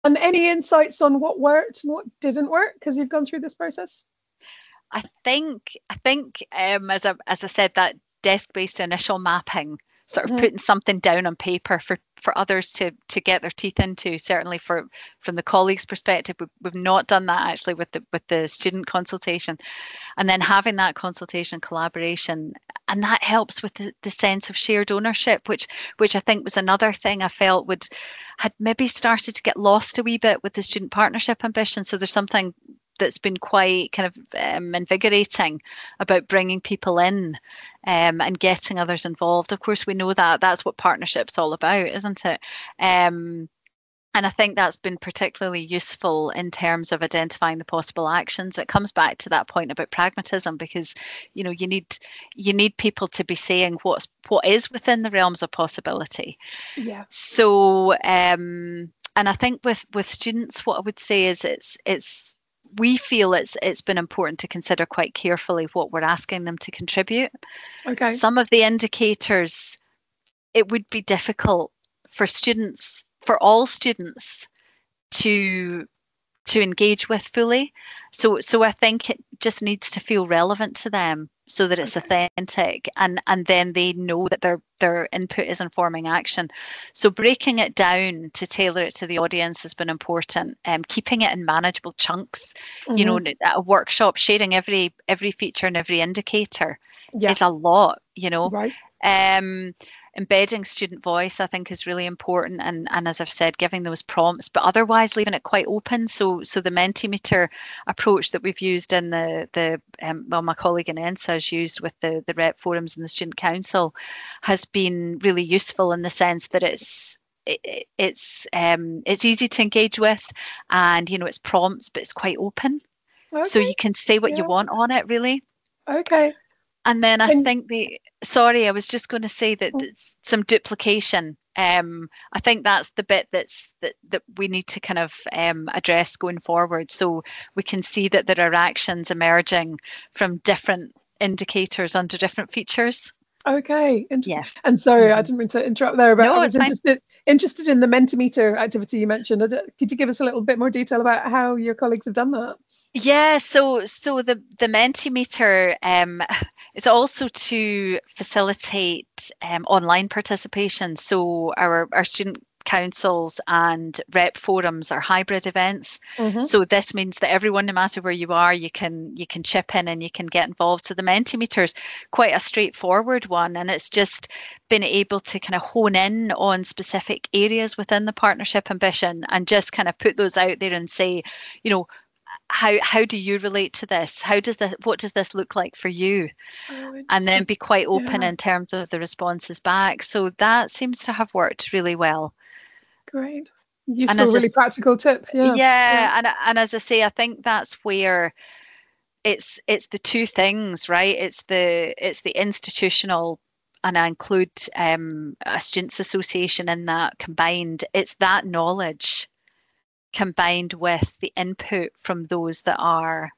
And any insights on what worked and what didn't work because you've gone through this process? I think as I said, that desk-based initial mapping, sort of Mm-hmm. putting something down on paper for others to get their teeth into. Certainly from the colleagues' perspective, we've not done that actually with the student consultation, and then having that consultation collaboration, and that helps with the sense of shared ownership, which I think was another thing I felt would had maybe started to get lost a wee bit with the student partnership ambition. So there's something that's been quite kind of invigorating about bringing people in and getting others involved. Of course, we know that that's what partnership's all about, isn't it? And I think that's been particularly useful in terms of identifying the possible actions. It comes back to that point about pragmatism, because you need people to be saying what is within the realms of possibility. Yeah. So and I think with students, what I would say is it's we feel it's been important to consider quite carefully what we're asking them to contribute. Okay. Some of the indicators, it would be difficult for all students to engage with fully. So I think it just needs to feel relevant to them so that it's Okay. authentic, and then they know that their input is informing action. So breaking it down to tailor it to the audience has been important. Keeping it in manageable chunks, Mm-hmm. at a workshop, sharing every feature and every indicator Yeah. is a lot. Right. Um, Embedding student voice, I think, is really important, and as I've said, giving those prompts, but otherwise leaving it quite open. So the Mentimeter approach that we've used in well, my colleague in ENSA has used with the rep forums and the student council has been really useful in the sense that it's easy to engage with, and it's prompts, but it's quite open, so Okay. you can say what you Yeah. want on it, really. Okay. And then I And think sorry, I was just going to say that it's some duplication. I think that's the bit that we need to kind of address going forward. So we can see that there are actions emerging from different indicators under different features. okay, Yeah. interesting. And sorry, I Hmm. didn't mean to interrupt there, but I No, was it's fine. interested in the Mentimeter activity you mentioned. Could you give us a little bit more detail about how your colleagues have done that? Yeah, so the Mentimeter is also to facilitate online participation. So our student councils and rep forums are hybrid events. Mm-hmm. So this means that everyone, no matter where you are, you can chip in and you can get involved. So the Mentimeter is quite a straightforward one, and it's just been able to kind of hone in on specific areas within the partnership ambition and just kind of put those out there and say, you know, how do you relate to this? What does this look like for you? Oh, And then interesting. be quite open Yeah, in terms of the responses back. So that seems to have worked really well. great. And Useful, as a really practical tip. Yeah, yeah, Yeah, and as I say, I think that's where it's the two things, right? It's the institutional, and I include a students association in that combined. It's that knowledge combined with the input from those that are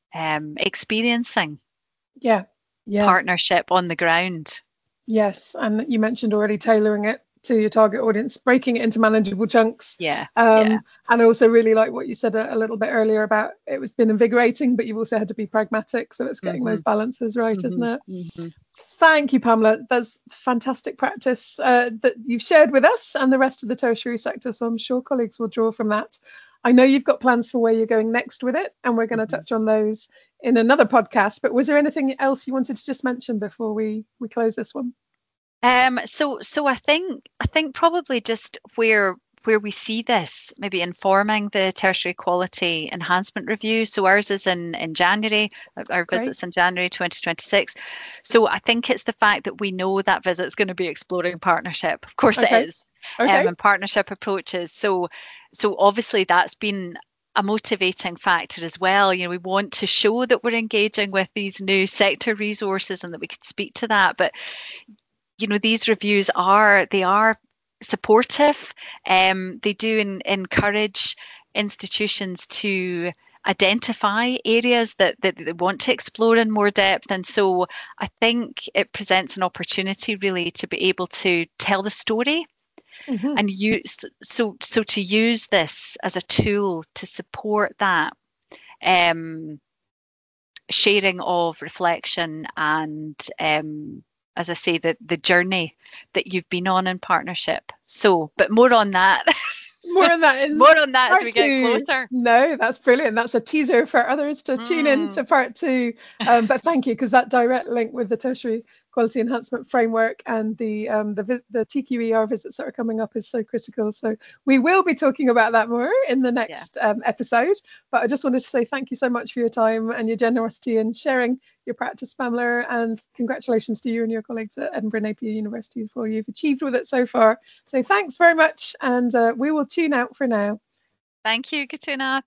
experiencing yeah, yeah. partnership on the ground. Yes, and you mentioned already tailoring it to your target audience, breaking it into manageable chunks. Yeah, yeah. And I also really like what you said a little bit earlier about it was been invigorating, but you've also had to be pragmatic. So it's getting Hmm. those balances right, isn't Hmm. it? Hmm. Thank you, Pamela. That's fantastic practice that you've shared with us and the rest of the tertiary sector. So I'm sure colleagues will draw from that. I know you've got plans for where you're going next with it, and we're going to Hmm. touch on those in another podcast. But was there anything else you wanted to just mention before we close this one? So I think probably just where we see this maybe informing the tertiary quality enhancement review. So ours is in January, our Great. visit's in January 2026. So I think it's the fact that we know that visit's going to be exploring partnership. Of course it Okay. is, Okay. and partnership approaches. So obviously that's been a motivating factor as well. We want to show that we're engaging with these new sector resources and that we can speak to that. But these reviews are supportive. They do encourage institutions to identify areas that they want to explore in more depth. And so I think it presents an opportunity really to be able to tell the story And so to use this as a tool to support that sharing of reflection and as I say, the journey that you've been on in partnership. So, but more on that. More on that more on that as we get closer. No, that's brilliant. That's a teaser for others to tune in to part 2. But thank you, because that direct link with the tertiary quality enhancement framework and the TQER visits that are coming up is so critical. So we will be talking about that more in the next episode. But I just wanted to say thank you so much for your time and your generosity in sharing your practice, Pamela, and congratulations to you and your colleagues at Edinburgh Napier University for what you've achieved with it so far. So thanks very much, and we will tune out for now. Thank you, Katrina.